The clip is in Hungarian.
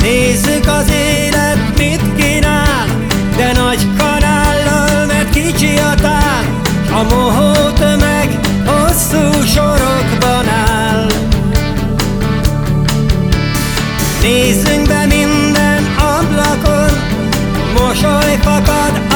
Nézzük az élet mit kínál, de nagy kanállal, mert kicsi a tál, a mohó tömeg hosszú sorokban áll. Nézzünk be minden ablakon, mosoly fakad